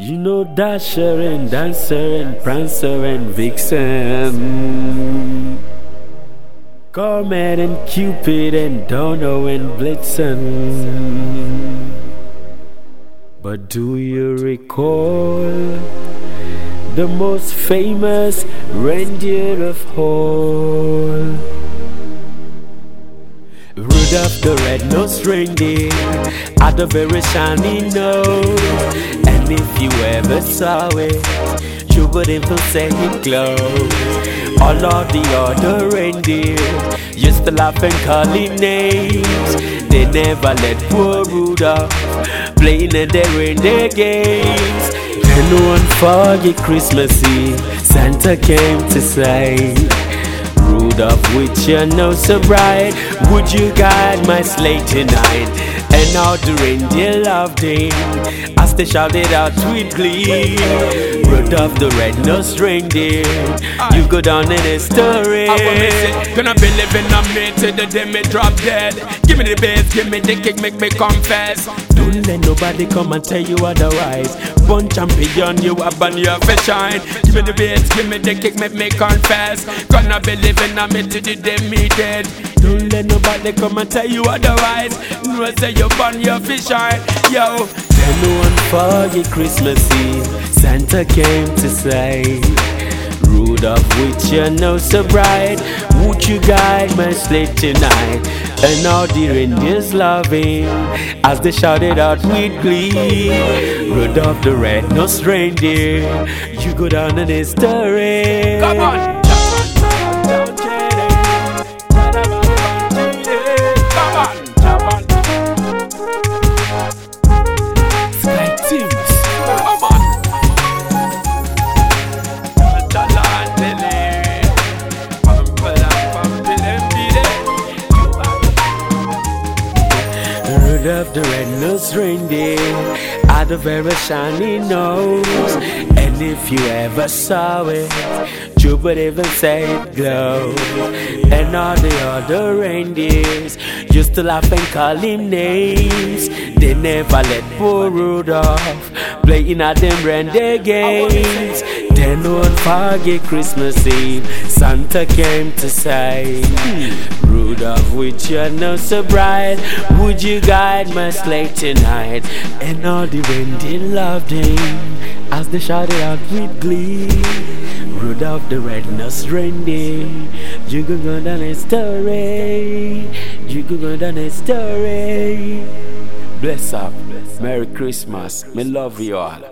You know Dasher and Dancer and Prancer and Vixen, Comet and Cupid and Donner and Blitzen. But do you recall the most famous reindeer of all? Rudolph the red-nosed reindeer had a very shiny nose, and if you ever saw it, you would even say it glows. All of the other reindeer used to laugh and call him names. They never let poor Rudolph playing in their reindeer games. Then one foggy Christmas Eve, Santa came to say, Rudolph, with your nose so bright, would you guide my sleigh tonight? And all the reindeer loved him as they shouted out with glee. Rudolph the red-nosed reindeer, you go down in history. I will miss it, gonna be living on me till the day me drop dead. Give me the bass, give me the kick, make me confess. Don't let nobody come and tell you otherwise. Born champion, you up and you have to shine. Give me the bass, give me the kick, make me confess. Gonna be living on me till the day me dead. Don't let nobody come and tell you otherwise. No say you born, you have to shine, yo. Then one foggy Christmas Eve, Santa came to say, Rudolph, with your nose so bright, would you guide my sleigh tonight? And all the reindeers love him as they shouted out with glee. Rudolph the red-nosed reindeer, you go down in history. Come on. Rudolph the red-nosed reindeer had a very shiny nose, and if you ever saw it, you would even say it glows. And all the other reindeers used to laugh and call him names. They never let poor Rudolph playing at them reindeer games. Then one foggy Christmas Eve, Santa came to say, Rudolph, with your nose so bright, would you guide my sleigh tonight? And all the reindeer loved him as they shouted out with glee. Rudolph the red-nosed reindeer, you go down history. You go down history. Bless up, Merry Christmas, me love you all.